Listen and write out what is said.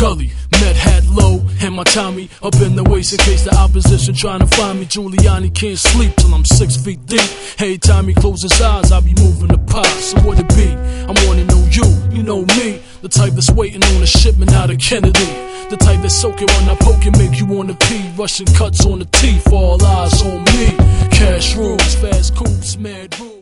gully. Met hat low and my Tommy up in the waist in case the opposition trying to find me. Giuliani can't sleep till I'm 6 feet deep. Every time he closes his eyes, I be moving the pot. So what it be? I wanna know you know me. The type that's waiting on a shipment out of Kennedy. The type that's soaking when I poke and make you wanna pee. Russian cuts on the teeth, all eyes on me. Cash rules, fast coupes, mad rules.